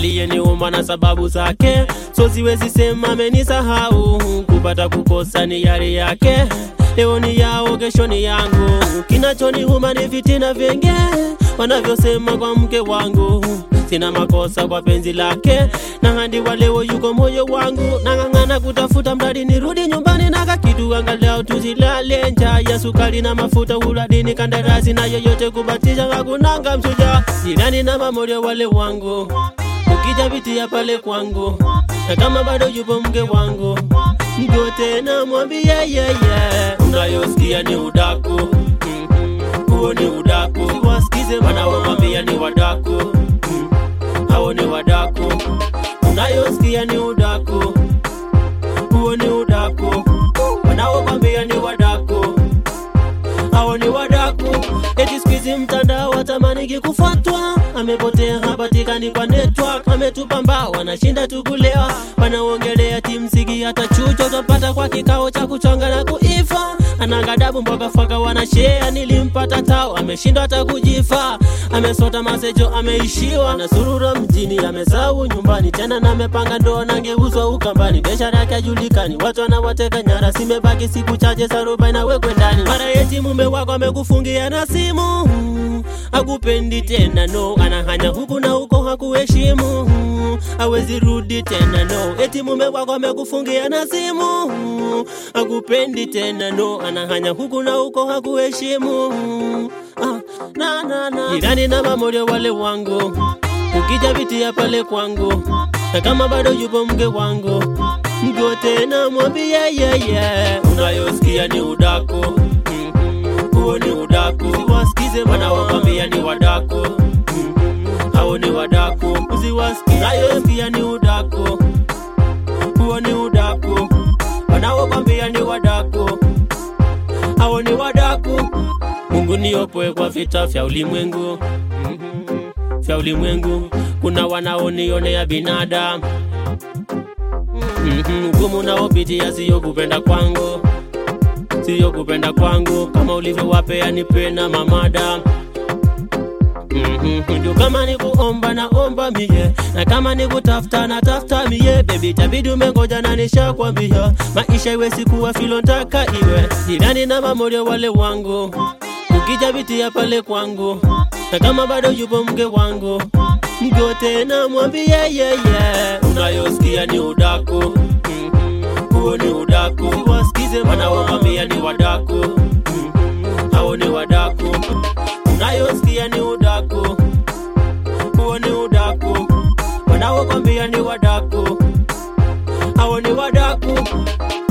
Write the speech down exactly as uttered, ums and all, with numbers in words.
aliyeniumba na sababu zake, so siwezi sema amenisahau. Kupata kukosa ni yari yake, leo ni yao kesho ni yangu. Kinachoniuma ni vitina vingi wanavyosema kwa mke wangu. Sina makosa kwa penzi lake, na hadi wa leo yuko moyo wangu. Nang'ang'ana kutafuta mradi nirudi nyumbani na kakitu angalau tuzilale. Njaa ya sukari na mafuta huladini kandarasi na yoyote kubatisha hakunanga msuja. Jirani na mamorio wale wangu, ukija vitia pale kwangu, na kama bado yupo mke wangu mgote na mwambie yeah, yeah. Unayosikia ni udaku, huo ni udaku. Wasikize wanaomwambia ni wadaku, hao ni wadaku. Unayosikia ni udaku, huo ni udaku. Wanaomwambia ni wadaku, hao ni wadaku. Eti squeeze mtandao watamaniki kufuatwa, amepotea hapatikani kwa network. Ametupa mbao wanashinda tukulewa, wanaongelea timsigi hata chucho utapata kwa kikao cha kuchonga na kuifa. Anangadabu mboga faka wanashare, nilimpata tao ameshindwa hata kujifa. Amesota masejo ameishiwa, na surura mjini amesahau nyumbani. Tena na amepanga ndoa na ngeuzwa ukambani. Biashara yake hajulikani, watu wanawateka nyara. Simebaki siku chache sarubai na wekwe ndani. Mara eti mume wako amekufungia na simu, hakupendi tena no. Anahanya huku na huko hakuheshimu, hawezi rudi tena no. Eti mume wako amekufungia na simu, hakupendi tena no. Anahanya huku na huko hakuheshimu, ah, na na na. Jirani na mamorio wale wangu, ukija vitia pale kwangu, na kama bado yupo mke wangu mgote na mwambie yeah, yeah, yeah. Unayosikia ni udaku, huo ni udaku. Wasikize wanaomwambia ni wadaku, hao ni wadaku. Usiwasikize. Unayosikia ni udaku, huo ni udaku. Wanaomwambia ni wadaku, hao ni wadaku. Mungu niopoe kwa vita vya ulimwengu, vya ulimwengu. Kuna wanaonionea binadamu, ngumu naopitia siyo kupenda kwangu, siyo kupenda kwangu. Kama ulivyowapea nipe na mamada. Ndio kama ni kuomba na omba mie, na kama ni kutafuta na tafuta mie. Baby tabidi umengoja na nishakwambia, maisha iwe sikuwa filo ntaka iwe. Jirani na mamorio wale wangu, ukija vitia pale kwangu, na kama bado yupo mke wangu mgote na mwambie yeah, yeah. Unayosikia ni udaku, huo ni udaku. Wasikize wanaomwambia ni wadaku, hao ni wadaku. Unayosikia ni udaku, huo ni udaku. Wanaomwambia ni wadaku, hao ni wadaku.